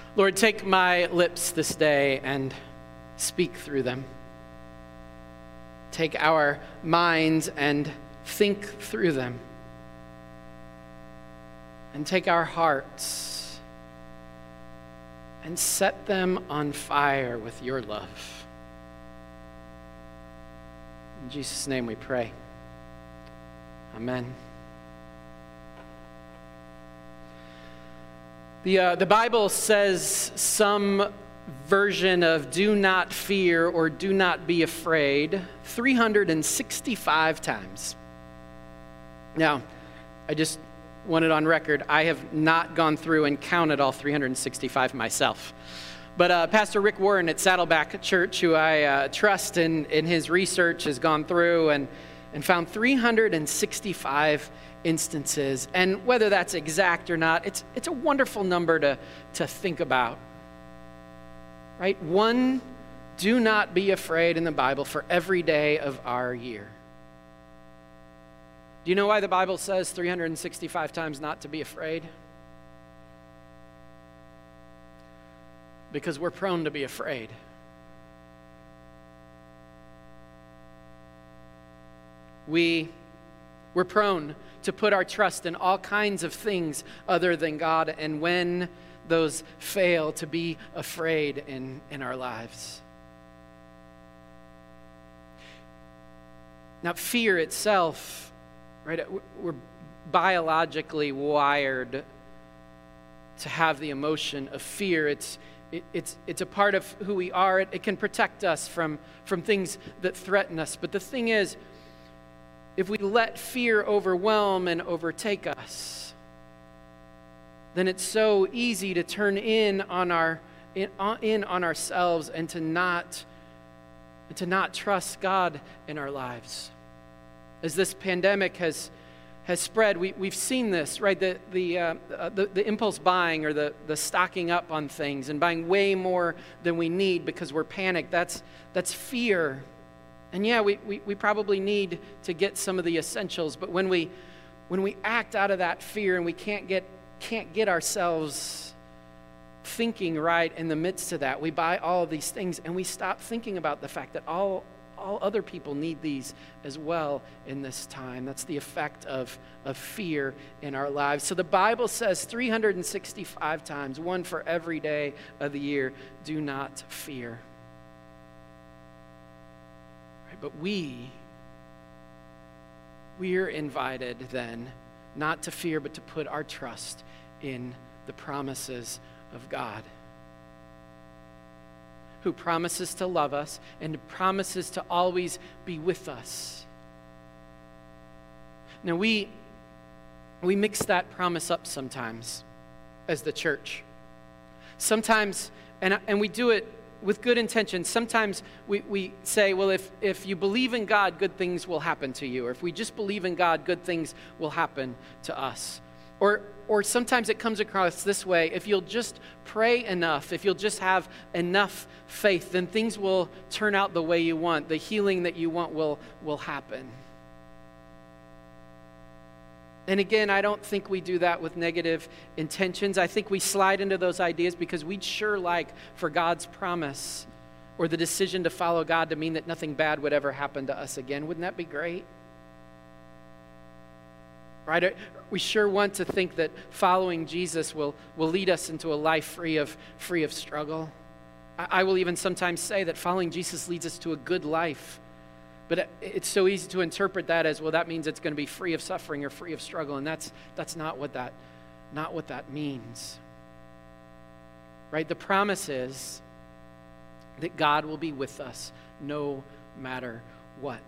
Lord, take my lips this day and speak through them. Take our minds and think through them. And take our hearts and set them on fire with your love. In Jesus' name we pray. Amen. The Bible says some version of do not fear or do not be afraid 365 times. Now, I just want it on record, I have not gone through and counted all 365 myself. But Pastor Rick Warren at Saddleback Church, who I trust in his research, has gone through and found 365 instances. And whether that's exact or not, it's a wonderful number to think about. Right? One, do not be afraid in the Bible for every day of our year. Do you know why the Bible says 365 times not to be afraid? Because we're prone to be afraid. We're prone to put our trust in all kinds of things other than God, and when those fail, to be afraid in our lives. Now, fear itself, right? We're biologically wired to have the emotion of fear. It's a part of who we are. It can protect us from things that threaten us. But the thing is, if we let fear overwhelm and overtake us, then it's so easy to turn in on ourselves and to not trust God in our lives. As this pandemic has spread, we've seen this, right? The impulse buying, or the stocking up on things and buying way more than we need because we're panicked. That's fear. And yeah, we probably need to get some of the essentials, but when we act out of that fear and we can't get ourselves thinking right in the midst of that, we buy all of these things and we stop thinking about the fact that all other people need these as well in this time. That's the effect of fear in our lives. So the Bible says 365 times, one for every day of the year, do not fear. But we are invited then not to fear, but to put our trust in the promises of God, who promises to love us and promises to always be with us. Now, we mix that promise up sometimes as the church. Sometimes, and we do it with good intentions. Sometimes we say, well, if you believe in God, good things will happen to you. Or if we just believe in God, good things will happen to us. Or sometimes it comes across this way: if you'll just pray enough, if you'll just have enough faith, then things will turn out the way you want. The healing that you want will happen. And again, I don't think we do that with negative intentions. I think we slide into those ideas because we'd sure like for God's promise or the decision to follow God to mean that nothing bad would ever happen to us again. Wouldn't that be great? Right? We sure want to think that following Jesus will lead us into a life free of struggle. I will even sometimes say that following Jesus leads us to a good life. But it's so easy to interpret that as, well, that means it's going to be free of suffering or free of struggle, and that's not what that means. Right? The promise is that God will be with us no matter what.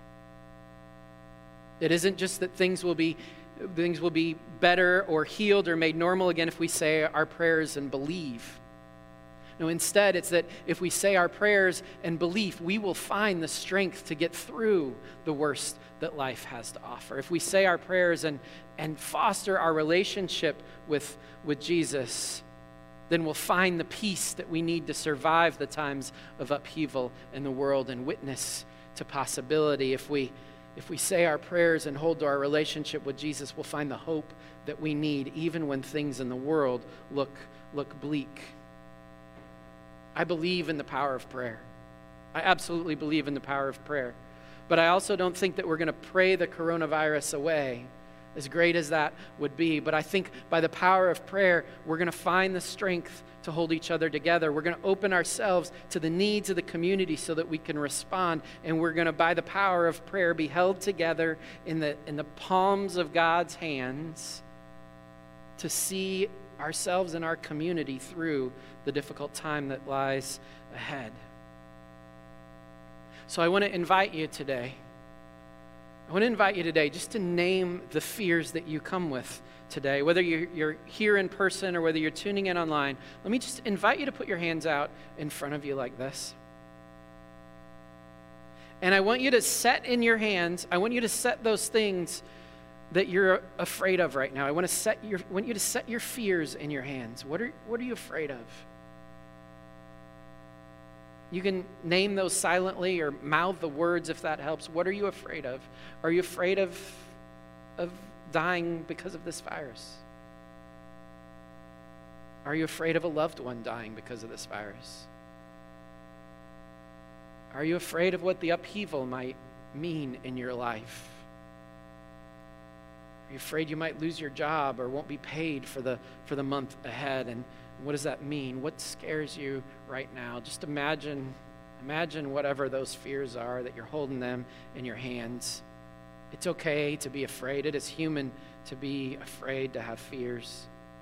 It isn't just that things will be better or healed or made normal again if we say our prayers and believe. No, instead, it's that if we say our prayers and belief, we will find the strength to get through the worst that life has to offer. If we say our prayers and foster our relationship with Jesus, then we'll find the peace that we need to survive the times of upheaval in the world and witness to possibility. If we say our prayers and hold to our relationship with Jesus, we'll find the hope that we need even when things in the world look bleak. I believe in the power of prayer. I absolutely believe in the power of prayer. But I also don't think that we're going to pray the coronavirus away, as great as that would be. But I think by the power of prayer, we're going to find the strength to hold each other together. We're going to open ourselves to the needs of the community so that we can respond. And we're going to, by the power of prayer, be held together in the palms of God's hands to see ourselves and our community through the difficult time that lies ahead. So I want to invite you today. Just to name the fears that you come with today. Whether you're here in person or whether you're tuning in online, let me just invite you to put your hands out in front of you like this. And I want you to set in your hands, I want you to set those things that you're afraid of right now. I want you to set your fears in your hands. What are you afraid of? You can name those silently or mouth the words if that helps. What are you afraid of? Are you afraid of dying because of this virus? Are you afraid of a loved one dying because of this virus? Are you afraid of what the upheaval might mean in your life? Are you afraid you might lose your job or won't be paid for the month ahead? And what does that mean? What scares you right now? Just imagine whatever those fears are, that you're holding them in your hands. It's okay to be afraid. It is human to be afraid, to have fears.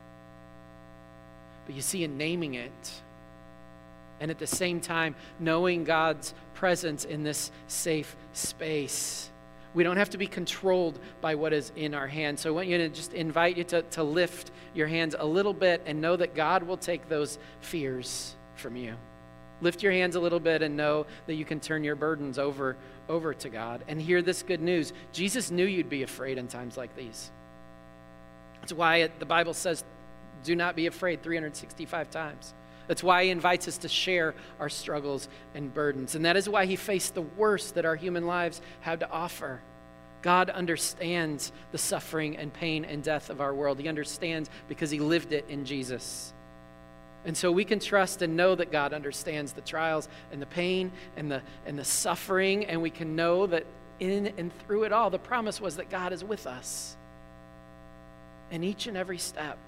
But you see, in naming it, and at the same time knowing God's presence in this safe space, we don't have to be controlled by what is in our hands. So I want you to just invite you to lift your hands a little bit and know that God will take those fears from you. Lift your hands a little bit and know that you can turn your burdens over to God. And hear this good news. Jesus knew you'd be afraid in times like these. That's why the Bible says, do not be afraid 365 times. That's why he invites us to share our struggles and burdens. And that is why he faced the worst that our human lives have to offer. God understands the suffering and pain and death of our world. He understands because he lived it in Jesus. And so we can trust and know that God understands the trials and the pain and the suffering, and we can know that in and through it all, the promise was that God is with us in each and every step.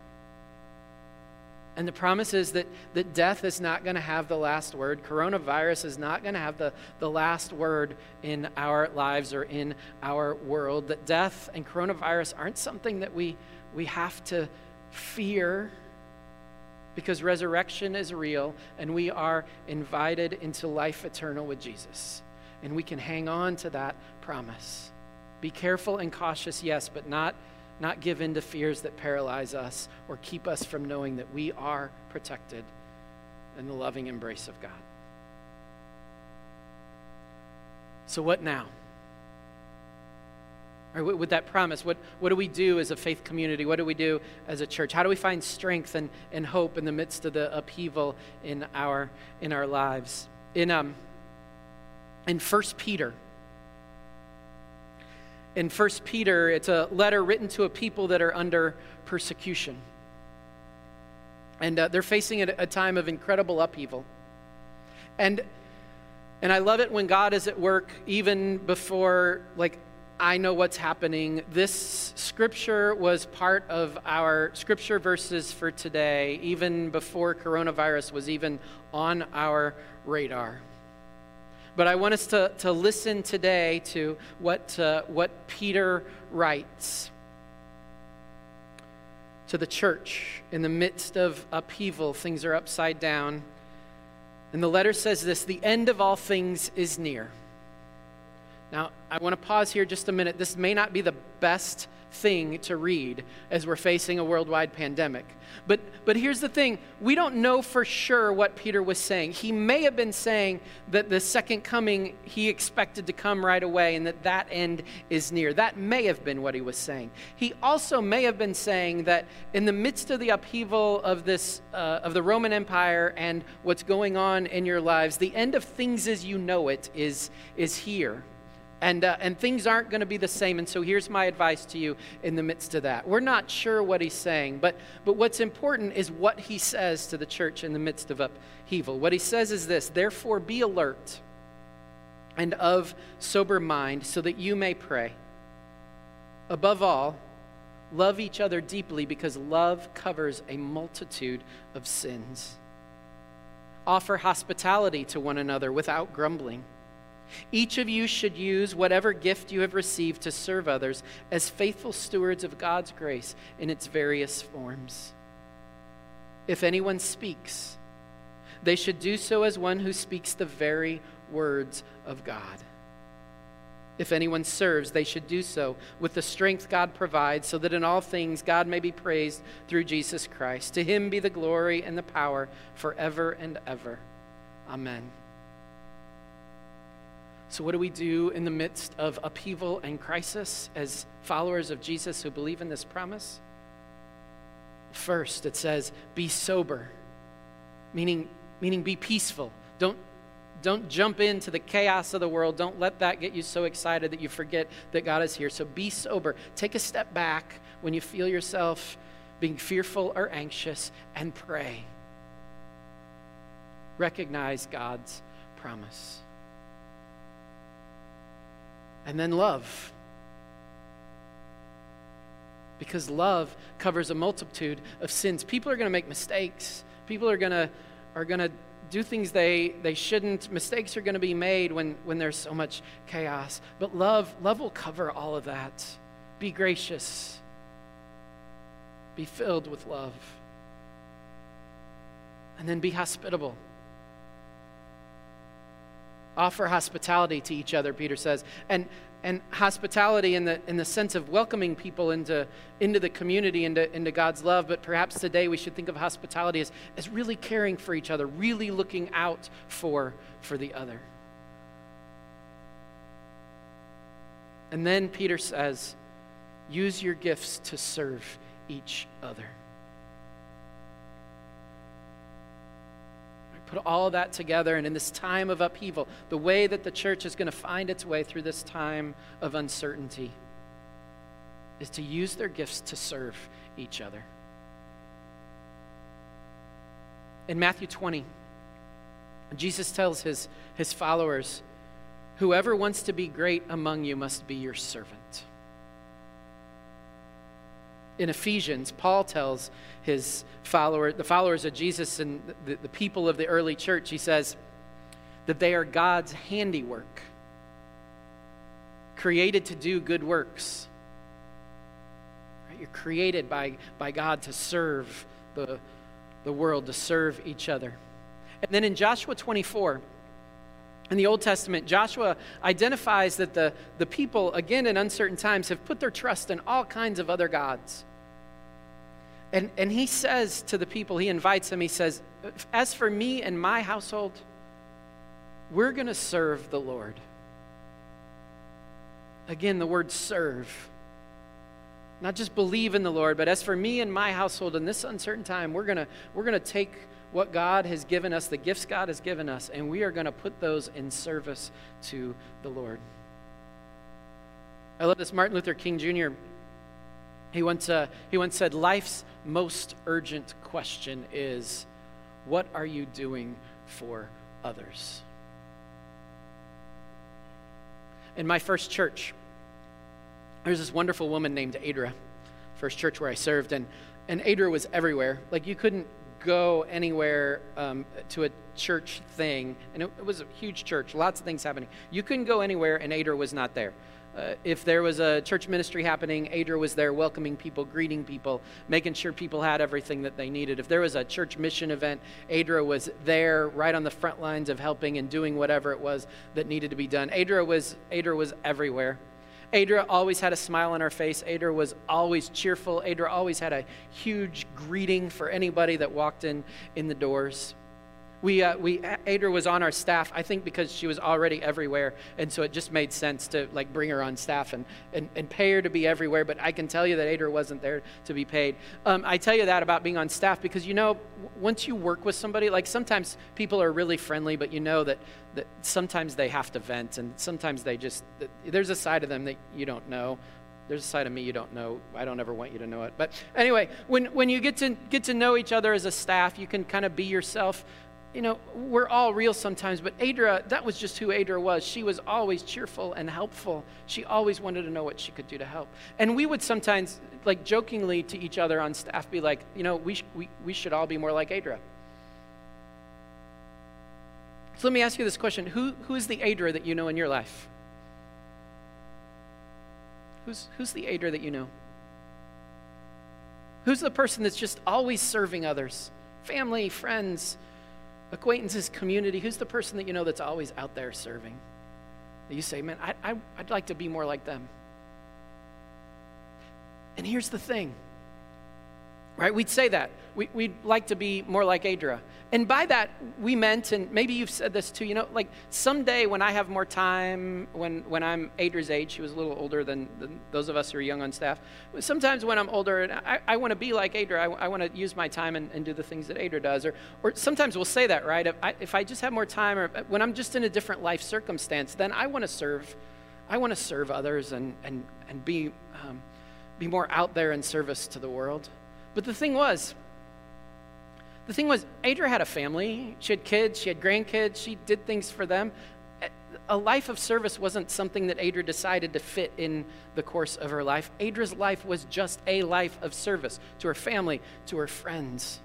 And the promise is that death is not going to have the last word. Coronavirus is not going to have the last word in our lives or in our world. That death and coronavirus aren't something that we have to fear, because resurrection is real and we are invited into life eternal with Jesus. And we can hang on to that promise. Be careful and cautious, yes, but not give in to fears that paralyze us or keep us from knowing that we are protected in the loving embrace of God. So what now? Or with that promise, what do we do as a faith community? What do we do as a church? How do we find strength and hope in the midst of the upheaval in our lives? In 1 Peter, in 1 Peter, it's a letter written to a people that are under persecution. And they're facing a time of incredible upheaval. And I love it when God is at work even before, I know what's happening. This scripture was part of our scripture verses for today, even before coronavirus was even on our radar. But I want us to listen today to what Peter writes to the church in the midst of upheaval. Things are upside down. And the letter says this: the end of all things is near. Now, I want to pause here just a minute. This may not be the best thing to read as we're facing a worldwide pandemic. But here's the thing. We don't know for sure what Peter was saying. He may have been saying that the second coming he expected to come right away and that end is near. That may have been what he was saying. He also may have been saying that in the midst of the upheaval of of the Roman Empire and what's going on in your lives, the end of things as you know it is here. And things aren't going to be the same. And so here's my advice to you in the midst of that. We're not sure what he's saying, but what's important is what he says to the church in the midst of upheaval. What he says is this: therefore be alert and of sober mind, so that you may pray. Above all, love each other deeply, because love covers a multitude of sins. Offer hospitality to one another without grumbling. Each of you should use whatever gift you have received to serve others as faithful stewards of God's grace in its various forms. If anyone speaks, they should do so as one who speaks the very words of God. If anyone serves, they should do so with the strength God provides, so that in all things God may be praised through Jesus Christ. To him be the glory and the power forever and ever. Amen. So what do we do in the midst of upheaval and crisis as followers of Jesus who believe in this promise? First, it says, be sober, meaning be peaceful. Don't jump into the chaos of the world. Don't let that get you so excited that you forget that God is here. So be sober. Take a step back when you feel yourself being fearful or anxious, and pray. Recognize God's promise. And then love. Because love covers a multitude of sins. People are going to make mistakes. People are going to do things they shouldn't. Mistakes are going to be made when there's so much chaos. But love will cover all of that. Be gracious. Be filled with love. And then be hospitable. Offer hospitality to each other, Peter says. And hospitality in the sense of welcoming people into the community, into God's love. But perhaps today we should think of hospitality as really caring for each other, really looking out for the other. And then Peter says, use your gifts to serve each other. Put all of that together, and in this time of upheaval, the way that the church is going to find its way through this time of uncertainty is to use their gifts to serve each other. In Matthew 20, Jesus tells his followers, whoever wants to be great among you must be your servant. In Ephesians, Paul tells the followers of Jesus and the people of the early church, he says that they are God's handiwork, created to do good works. Right? You're created by God to serve the world, to serve each other. And then in Joshua 24, in the Old Testament, Joshua identifies that the people, again in uncertain times, have put their trust in all kinds of other gods. And he says to the people, he invites them, he says, as for me and my household, we're going to serve the Lord. Again, the word serve. Not just believe in the Lord, but as for me and my household in this uncertain time, we're going to take what God has given us, the gifts God has given us, and we are going to put those in service to the Lord. I love this. Martin Luther King Jr., he once said, life's most urgent question is, what are you doing for others? In my first church, there's this wonderful woman named Adra, first church where I served, and Adra was everywhere. Like, you couldn't go anywhere to a church thing, and it was a huge church, lots of things happening. You couldn't go anywhere, and Adra was not there. If there was a church ministry happening, Adra was there welcoming people, greeting people, making sure people had everything that they needed. If there was a church mission event, Adra was there right on the front lines of helping and doing whatever it was that needed to be done. Adra was everywhere. Adra always had a smile on her face. Adra was always cheerful. Adra always had a huge greeting for anybody that walked in the doors. Adra was on our staff, I think because she was already everywhere, and so it just made sense to like bring her on staff and pay her to be everywhere. But I can tell you that Adra wasn't there to be paid. I tell you that about being on staff because once you work with somebody, like sometimes people are really friendly, but that sometimes they have to vent, and sometimes there's a side of them that you don't know. There's a side of me you don't know. I don't ever want you to know it. But anyway, when you get to know each other as a staff, you can kind of be yourself. We're all real sometimes, but Adra, that was just who Adra was. She was always cheerful and helpful. She always wanted to know what she could do to help. And we would sometimes, like jokingly to each other on staff, be like, we should all be more like Adra. So let me ask you this question. Who is the Adra that you know in your life? Who's the Adra that you know? Who's the person that's just always serving others? Family, friends, acquaintances, community. Who's the person that you know that's always out there serving? That you say, man, I'd like to be more like them. And here's the thing, right? We'd say that. We'd like to be more like Adra. And by that, we meant, and maybe you've said this too, like someday when I have more time, when I'm Adra's age, she was a little older than those of us who are young on staff. Sometimes when I'm older, and I want to be like Adra, I want to use my time and do the things that Adra does. Or sometimes we'll say that, right? If I just have more time, or when I'm just in a different life circumstance, then I want to serve. I want to serve others and be more out there in service to the world. But the thing was, Adra had a family. She had kids. She had grandkids. She did things for them. A life of service wasn't something that Adra decided to fit in the course of her life. Adra's life was just a life of service to her family, to her friends.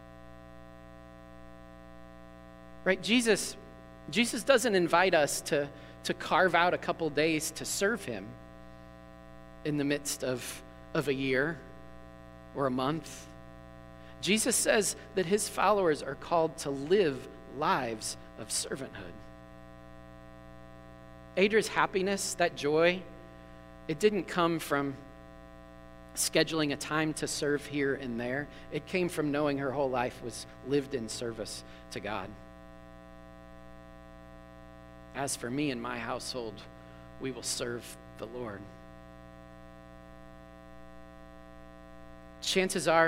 Right? Jesus doesn't invite us to carve out a couple days to serve him in the midst of a year or a month. Jesus says that his followers are called to live lives of servanthood. Adra's happiness, that joy, it didn't come from scheduling a time to serve here and there. It came from knowing her whole life was lived in service to God. As for me and my household, we will serve the Lord. Chances are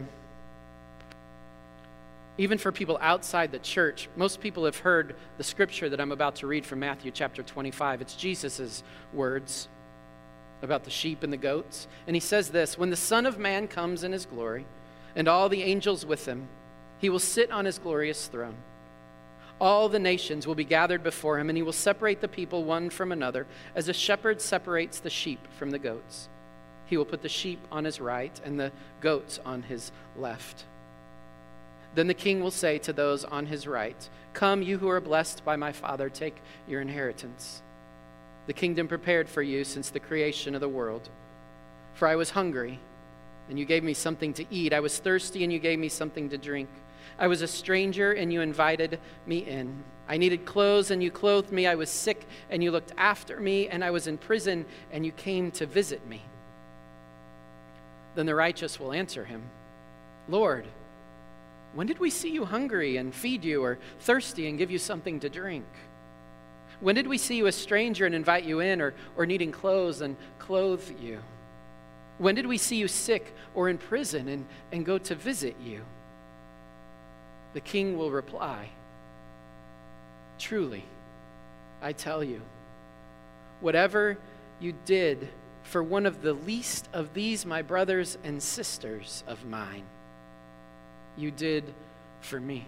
even for people outside the church, most people have heard the scripture that I'm about to read from Matthew chapter 25. It's Jesus' words about the sheep and the goats. And he says this, "When the Son of Man comes in his glory, and all the angels with him, he will sit on his glorious throne. All the nations will be gathered before him, and he will separate the people one from another, as a shepherd separates the sheep from the goats. He will put the sheep on his right and the goats on his left. Then the king will say to those on his right, 'Come, you who are blessed by my Father, take your inheritance. The kingdom prepared for you since the creation of the world. For I was hungry, and you gave me something to eat. I was thirsty, and you gave me something to drink. I was a stranger, and you invited me in. I needed clothes, and you clothed me. I was sick, and you looked after me. And I was in prison, and you came to visit me.' Then the righteous will answer him, 'Lord, when did we see you hungry and feed you, or thirsty and give you something to drink? When did we see you a stranger and invite you in, or needing clothes and clothe you? When did we see you sick or in prison and go to visit you?' The king will reply, 'Truly, I tell you, whatever you did for one of the least of these my brothers and sisters of mine, you did for me.'"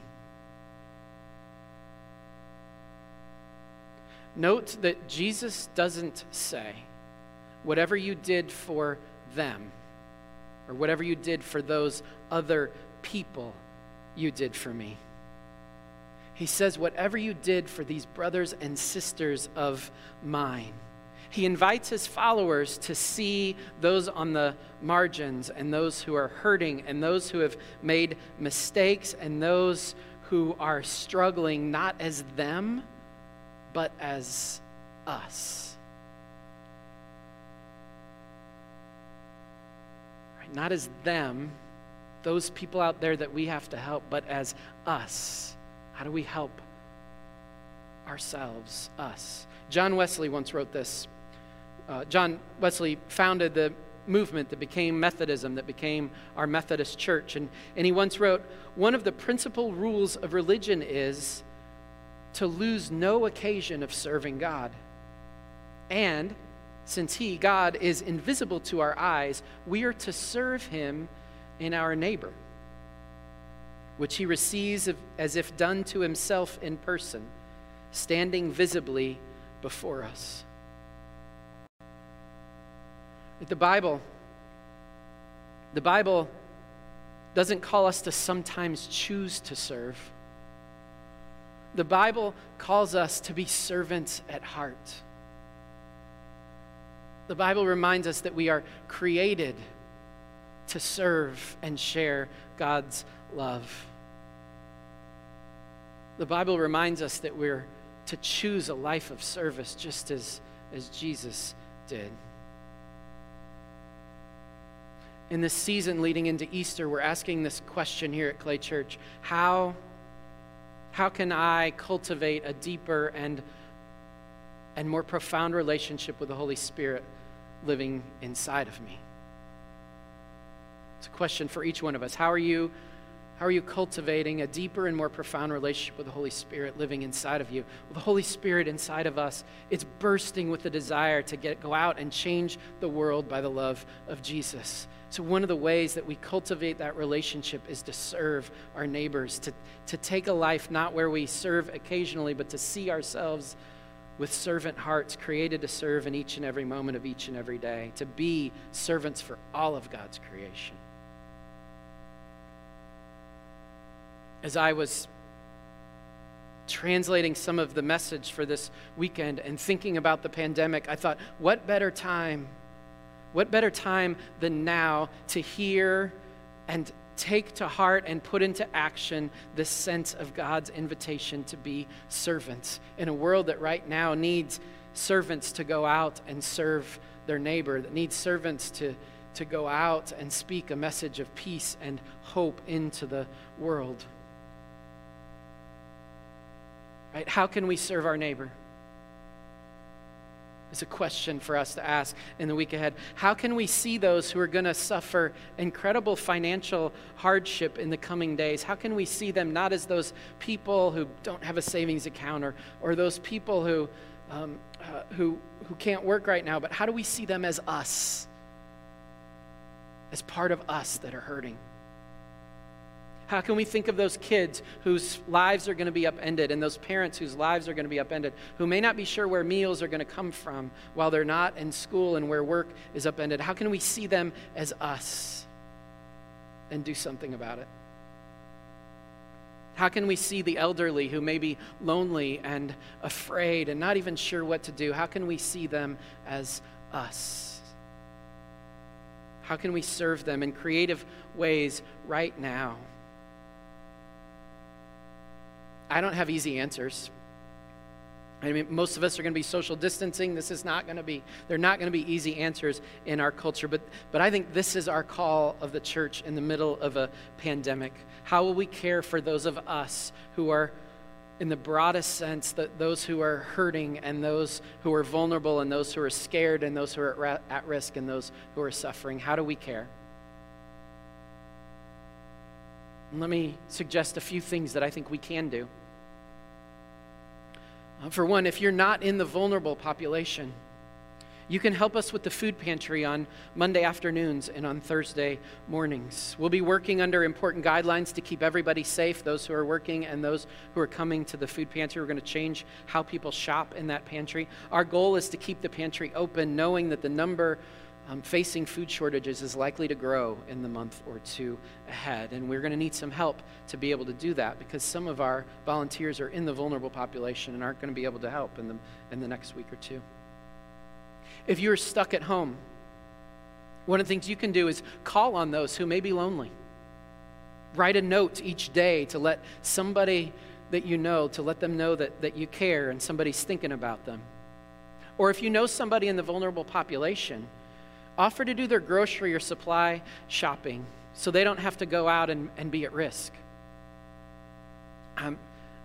Note that Jesus doesn't say, "Whatever you did for them," or "whatever you did for those other people, you did for me." He says, "Whatever you did for these brothers and sisters of mine." He invites his followers to see those on the margins, and those who are hurting, and those who have made mistakes, and those who are struggling, not as them, but as us. Right? Not as them, those people out there that we have to help, but as us, How do we help ourselves, us? John Wesley once wrote this. John Wesley founded the movement that became Methodism, that became our Methodist church. And he once wrote, "One of the principal rules of religion is to lose no occasion of serving God. And since God is invisible to our eyes, we are to serve him in our neighbor, which he receives as if done to himself in person, standing visibly before us." The Bible doesn't call us to sometimes choose to serve. The Bible calls us to be servants at heart. The Bible reminds us that we are created to serve and share God's love. The Bible reminds us that we're to choose a life of service just as Jesus did. In this season leading into Easter, we're asking this question here at Clay Church: How can I cultivate a deeper and more profound relationship with the Holy Spirit living inside of me? It's a question for each one of us. How are you cultivating a deeper and more profound relationship with the Holy Spirit living inside of you? Well, the Holy Spirit inside of us, it's bursting with the desire to go out and change the world by the love of Jesus. So one of the ways that we cultivate that relationship is to serve our neighbors, to take a life not where we serve occasionally, but to see ourselves with servant hearts created to serve in each and every moment of each and every day, to be servants for all of God's creation. As I was translating some of the message for this weekend and thinking about the pandemic, I thought, what better time than now to hear and take to heart and put into action this sense of God's invitation to be servants in a world that right now needs servants to go out and serve their neighbor, that needs servants to go out and speak a message of peace and hope into the world. Right? How can we serve our neighbor? It's a question for us to ask in the week ahead. How can we see those who are going to suffer incredible financial hardship in the coming days? How can we see them not as those people who don't have a savings account or those people who can't work right now, but how do we see them as us, as part of us that are hurting? How can we think of those kids whose lives are going to be upended and those parents whose lives are going to be upended, who may not be sure where meals are going to come from while they're not in school and where work is upended? How can we see them as us and do something about it? How can we see the elderly who may be lonely and afraid and not even sure what to do? How can we see them as us? How can we serve them in creative ways right now? I don't have easy answers. I mean, most of us are going to be social distancing. They're not going to be easy answers in our culture. But I think this is our call of the church in the middle of a pandemic. How will we care for those of us who are, in the broadest sense, that those who are hurting and those who are vulnerable and those who are scared and those who are at risk and those who are suffering? How do we care? And let me suggest a few things that I think we can do. For one, if you're not in the vulnerable population, you can help us with the food pantry on Monday afternoons and on Thursday mornings. We'll be working under important guidelines to keep everybody safe, those who are working and those who are coming to the food pantry. We're going to change how people shop in that pantry. Our goal is to keep the pantry open, knowing that the number facing food shortages is likely to grow in the month or two ahead. And we're going to need some help to be able to do that, because some of our volunteers are in the vulnerable population and aren't going to be able to help in the next week or two. If you're stuck at home, one of the things you can do is call on those who may be lonely. Write a note each day to let somebody that you know, to let them know that you care and somebody's thinking about them. Or if you know somebody in the vulnerable population, offer to do their grocery or supply shopping so they don't have to go out and be at risk.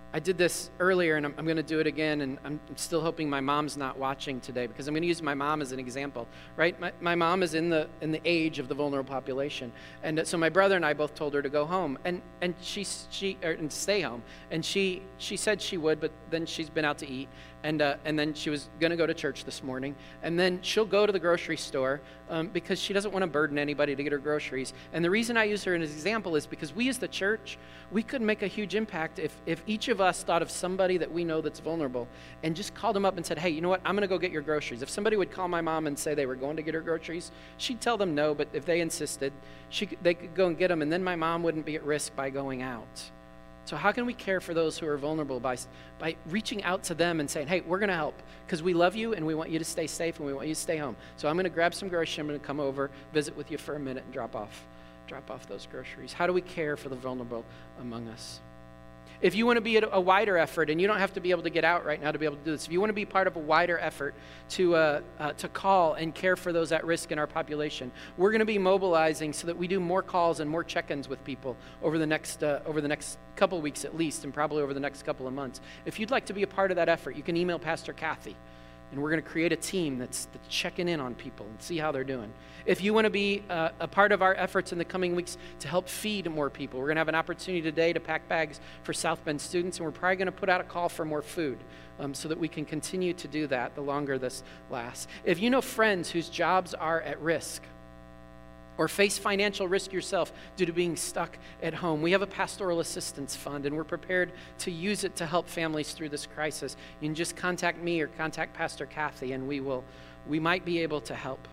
I did this earlier, and I'm going to do it again, and I'm still hoping my mom's not watching today, because I'm going to use my mom as an example, right? My mom is in the age of the vulnerable population, and so my brother and I both told her to go home, and stay home, and she said she would, but then she's been out to eat, and then she was going to go to church this morning, and then she'll go to the grocery store because she doesn't want to burden anybody to get her groceries. And the reason I use her as an example is because we as the church, we could make a huge impact if each of us thought of somebody that we know that's vulnerable and just called them up and said, hey, you know what, I'm going to go get your groceries. If somebody would call my mom and say they were going to get her groceries, she'd tell them no, but if they insisted, they could go and get them, and then my mom wouldn't be at risk by going out. So how can we care for those who are vulnerable by reaching out to them and saying, hey, we're going to help because we love you and we want you to stay safe and we want you to stay home. So I'm going to grab some groceries. I'm going to come over, visit with you for a minute, and drop off those groceries. How do we care for the vulnerable among us? If you want to be at a wider effort, and you don't have to be able to get out right now to be able to do this, if you want to be part of a wider effort to call and care for those at risk in our population, we're going to be mobilizing so that we do more calls and more check-ins with people over the next couple of weeks at least, and probably over the next couple of months. If you'd like to be a part of that effort, you can email Pastor Kathy, and we're going to create a team that's checking in on people and see how they're doing. If you want to be a part of our efforts in the coming weeks to help feed more people, we're going to have an opportunity today to pack bags for South Bend students, and we're probably going to put out a call for more food so that we can continue to do that the longer this lasts. If you know friends whose jobs are at risk, or face financial risk yourself due to being stuck at home, we have a pastoral assistance fund, and we're prepared to use it to help families through this crisis. You can just contact me or contact Pastor Kathy, and we might be able to help.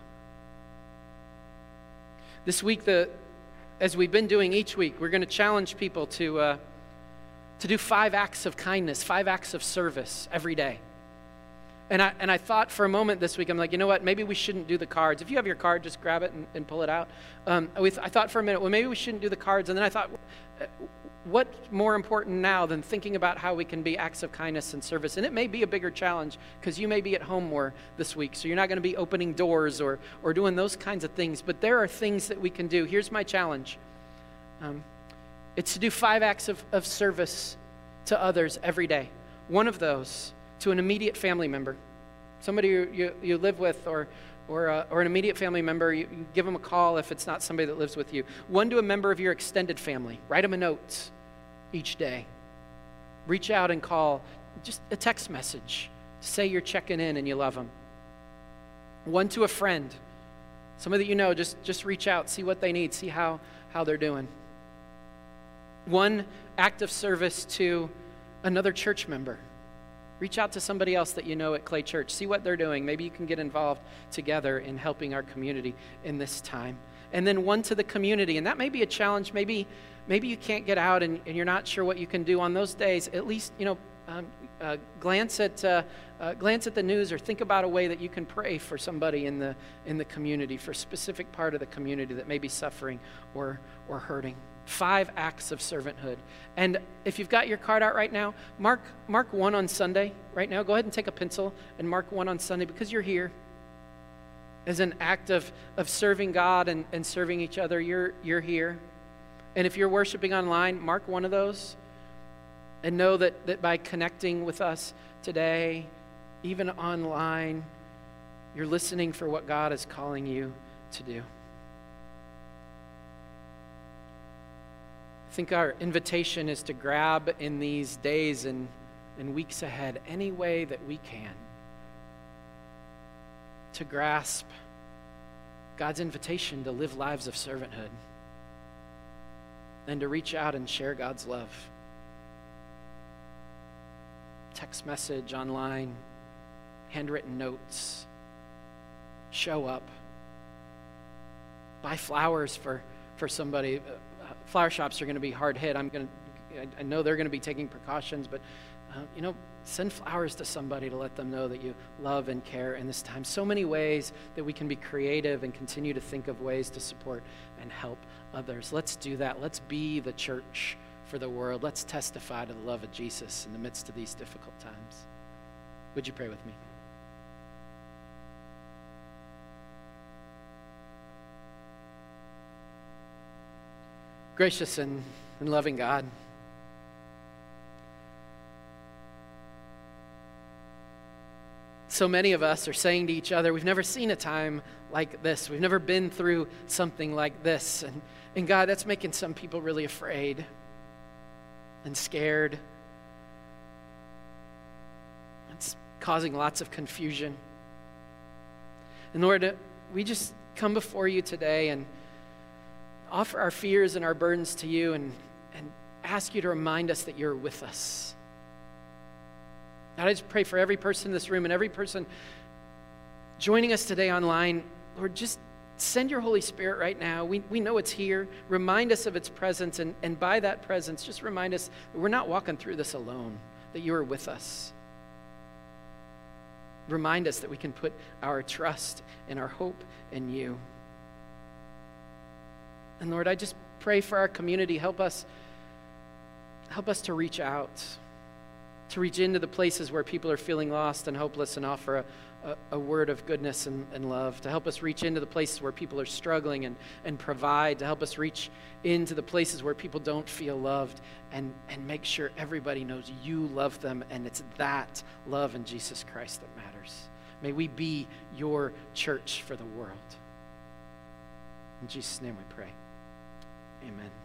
This week, as we've been doing each week, we're going to challenge people to do 5 acts of kindness, 5 acts of service every day. And I thought for a moment this week, I'm like, you know what, maybe we shouldn't do the cards. If you have your card, just grab it and pull it out. I thought for a minute, well, maybe we shouldn't do the cards. And then I thought, what's more important now than thinking about how we can be acts of kindness and service? And it may be a bigger challenge because you may be at home more this week, so you're not going to be opening doors or doing those kinds of things. But there are things that we can do. Here's my challenge. It's to do 5 acts of service to others every day. One of those to an immediate family member, somebody you live with, or an immediate family member. You give them a call if it's not somebody that lives with you. One to a member of your extended family. Write them a note each day. Reach out and call, just a text message. Say you're checking in and you love them. One to a friend, somebody that you know. Just reach out, see what they need, see how they're doing. One act of service to another church member. Reach out to somebody else that you know at Clay Church. See what they're doing. Maybe you can get involved together in helping our community in this time. And then one to the community. And that may be a challenge. Maybe you can't get out and you're not sure what you can do on those days. At least, glance at the news or think about a way that you can pray for somebody in the community, for a specific part of the community that may be suffering or hurting. 5 acts of servanthood. And if you've got your card out right now, mark 1 on Sunday right now. Go ahead and take a pencil and mark 1 on Sunday because you're here. As an act of serving God and serving each other, you're here. And if you're worshiping online, mark 1 of those. And know that by connecting with us today, even online, you're listening for what God is calling you to do. I think our invitation is to grab in these days and weeks ahead any way that we can to grasp God's invitation to live lives of servanthood and to reach out and share God's love. Text message, online, handwritten notes, show up, buy flowers for somebody. Flower shops are going to be hard hit. I know they're going to be taking precautions, but send flowers to somebody to let them know that you love and care in this time. So many ways that we can be creative and continue to think of ways to support and help others. Let's do that. Let's be the church for the world. Let's testify to the love of Jesus in the midst of these difficult times. Would you pray with me? Gracious and loving God, So many of us are saying to each other, we've never seen a time like this. We've never been through something like this. And God, that's making some people really afraid and scared. It's causing lots of confusion. And Lord, we just come before you today and offer our fears and our burdens to you and ask you to remind us that you're with us. God, I just pray for every person in this room and every person joining us today online. Lord, just send your Holy Spirit right now. We know it's here. Remind us of its presence, and by that presence, just remind us that we're not walking through this alone, that you are with us. Remind us that we can put our trust and our hope in you. And Lord, I just pray for our community. Help us to reach out, to reach into the places where people are feeling lost and hopeless and offer a word of goodness and love, to help us reach into the places where people are struggling and provide, to help us reach into the places where people don't feel loved and make sure everybody knows you love them, and it's that love in Jesus Christ that matters. May we be your church for the world. In Jesus' name we pray. Amen.